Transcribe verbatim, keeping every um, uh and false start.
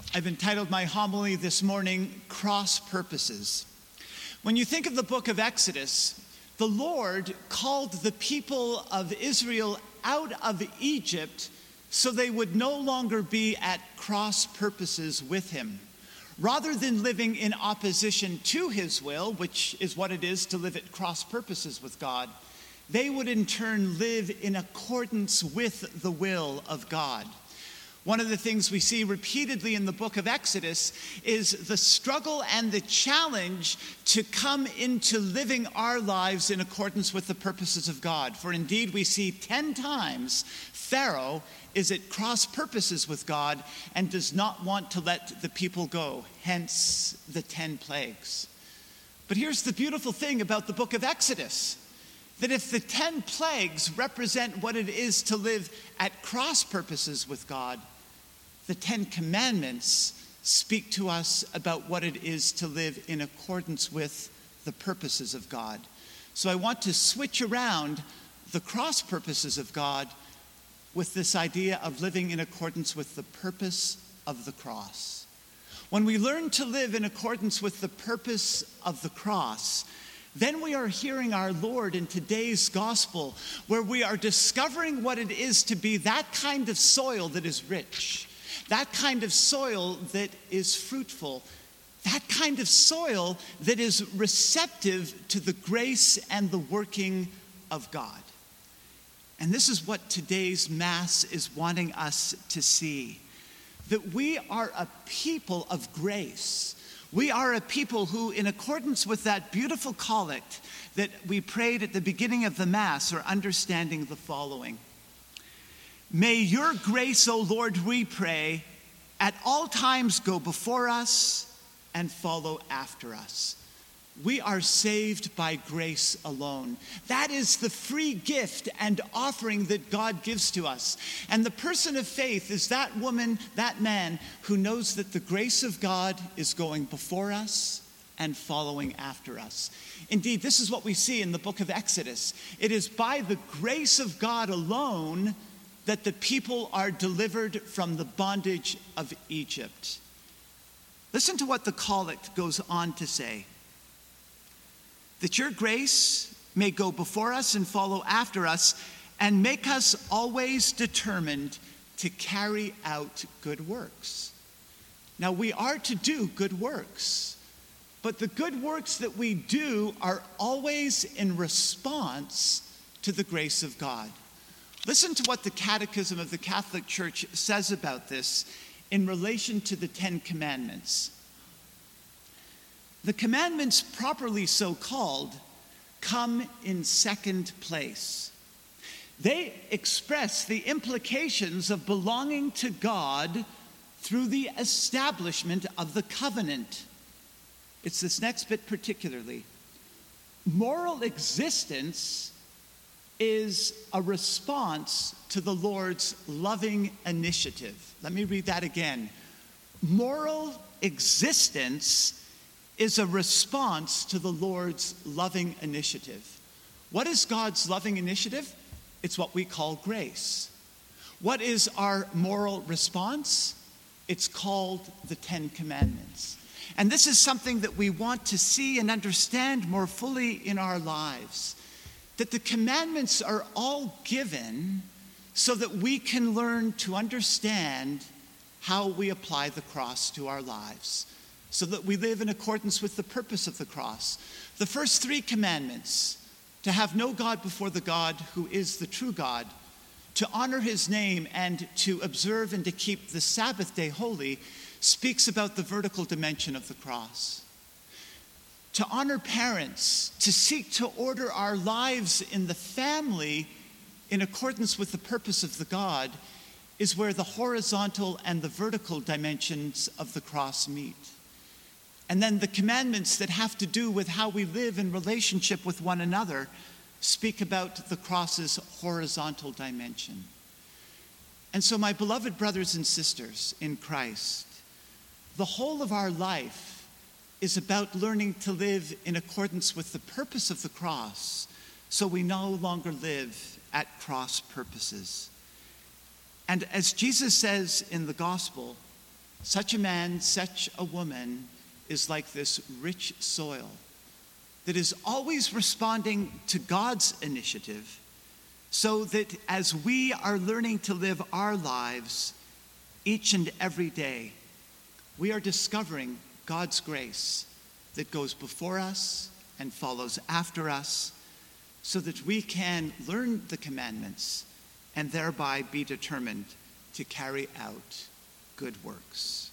I've entitled my homily this morning, Cross Purposes. When you think of the book of Exodus, the Lord called the people of Israel out of Egypt so they would no longer be at cross purposes with him. Rather than living in opposition to his will, which is what it is to live at cross purposes with God, they would in turn live in accordance with the will of God. One of the things we see repeatedly in the book of Exodus is the struggle and the challenge to come into living our lives in accordance with the purposes of God. For indeed, we see ten times Pharaoh is at cross purposes with God and does not want to let the people go, hence the ten plagues. But here's the beautiful thing about the book of Exodus, that if the ten plagues represent what it is to live at cross purposes with God, the Ten Commandments speak to us about what it is to live in accordance with the purposes of God. So I want to switch around the cross purposes of God with this idea of living in accordance with the purpose of the cross. When we learn to live in accordance with the purpose of the cross, then we are hearing our Lord in today's gospel, where we are discovering what it is to be that kind of soil that is rich, that kind of soil that is fruitful, that kind of soil that is receptive to the grace and the working of God. And this is what today's Mass is wanting us to see, that we are a people of grace. We are a people who, in accordance with that beautiful collect that we prayed at the beginning of the Mass, are understanding the following. May your grace, O Lord, we pray, at all times go before us and follow after us. We are saved by grace alone. That is the free gift and offering that God gives to us. And the person of faith is that woman, that man, who knows that the grace of God is going before us and following after us. Indeed, this is what we see in the book of Exodus. It is by the grace of God alone that the people are delivered from the bondage of Egypt. Listen to what the collect goes on to say. That your grace may go before us and follow after us, and make us always determined to carry out good works. Now, we are to do good works, but the good works that we do are always in response to the grace of God. Listen to what the Catechism of the Catholic Church says about this in relation to the Ten Commandments. The commandments, properly so called, come in second place. They express the implications of belonging to God through the establishment of the covenant. It's this next bit particularly. Moral existence is a response to the Lord's loving initiative. Let me read that again. Moral existence is a response to the Lord's loving initiative. What is God's loving initiative? It's what we call grace. What is our moral response? It's called the Ten Commandments. And this is something that we want to see and understand more fully in our lives. That the commandments are all given so that we can learn to understand how we apply the cross to our lives, so that we live in accordance with the purpose of the cross. The first three commandments, to have no God before the God who is the true God, to honor his name, and to observe and to keep the Sabbath day holy, speaks about the vertical dimension of the cross. To honor parents, to seek to order our lives in the family in accordance with the purpose of the God, is where the horizontal and the vertical dimensions of the cross meet. And then the commandments that have to do with how we live in relationship with one another speak about the cross's horizontal dimension. And so, my beloved brothers and sisters in Christ, the whole of our life is about learning to live in accordance with the purpose of the cross, so we no longer live at cross purposes. And as Jesus says in the gospel, Such a man, such a woman is like this rich soil that is always responding to God's initiative, so that as we are learning to live our lives each and every day, we are discovering God's grace that goes before us and follows after us, so that we can learn the commandments and thereby be determined to carry out good works.